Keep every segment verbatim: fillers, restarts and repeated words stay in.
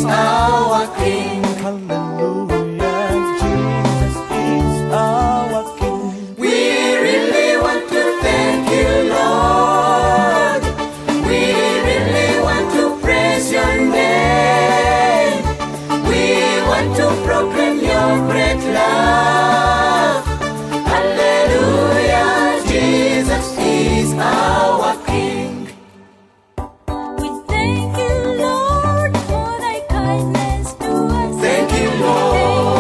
our King. Hallelujah, Jesus is our King. We really want to thank you, Lord. We really want to praise your name. We want to proclaim your great love. Hallelujah, Jesus is our King. We thank you, Lord, for thy kindness to us. Thank you, Lord.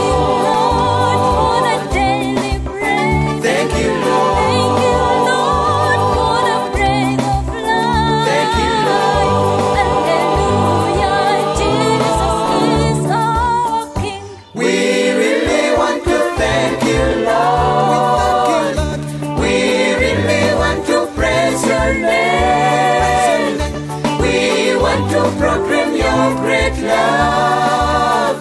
Thank you, Lord, for the daily bread. Thank you, Lord. Thank you, Lord, for the breath of life. Thank you, Lord. Hallelujah, Jesus is our King. We really want to thank you, Lord. We really want to praise your name. We want to proclaim your great love.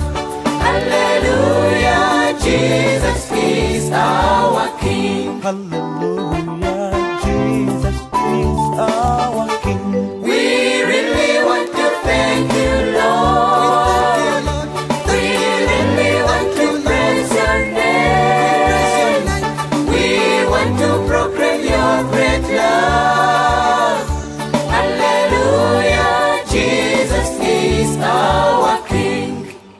Hallelujah, Jesus is our King. Hallelujah, Jesus is our King. We really want to thank you, Lord. We really want to praise your name. We want to proclaim your great love. Hallelujah, Jesus is our King.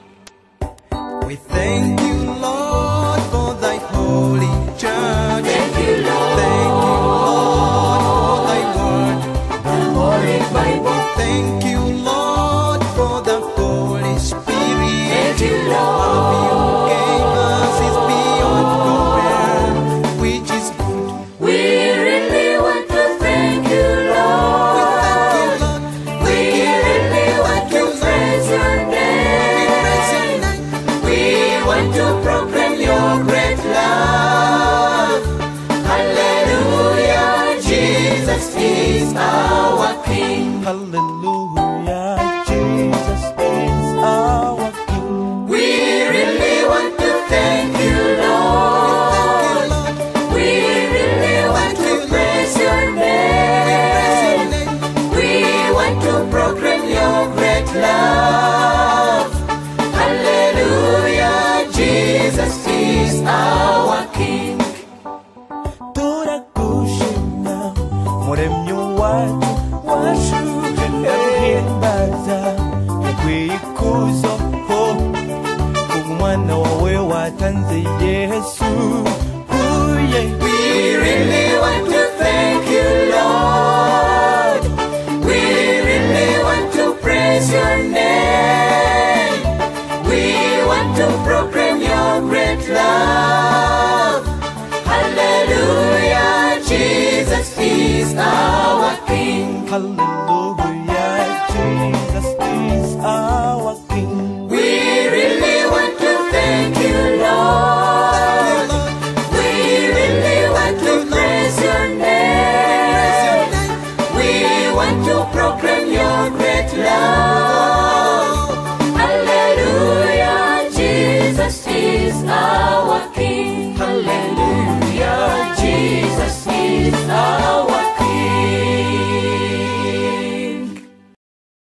We thank you, Lord, for thy holy church. Thank you, Lord. Thank you, Lord, for thy word. The Holy Bible. Thank you, Lord, for the Holy Spirit. Thank you, Love you Lord. gave us is beyond compare, which is good. We really want to thank you, We thank you, Lord. Lord. We really want to praise your name. We want to proclaim your great love. Hallelujah, Jesus is our King. Hallelujah, Jesus is our King. We really want to thank you, Lord. We really want to praise your name. We want to proclaim your great love. Hallelujah, Jesus is our King. Turakushima muremyi wacu washuje ndaguhimbaza ukwikuzo ho umwana wawe watanze Yesu. Uye We really want to thank you, Lord. We really want to praise your name. We want to proclaim your great love. Hallelujah, Jesus is our King. hallelujah.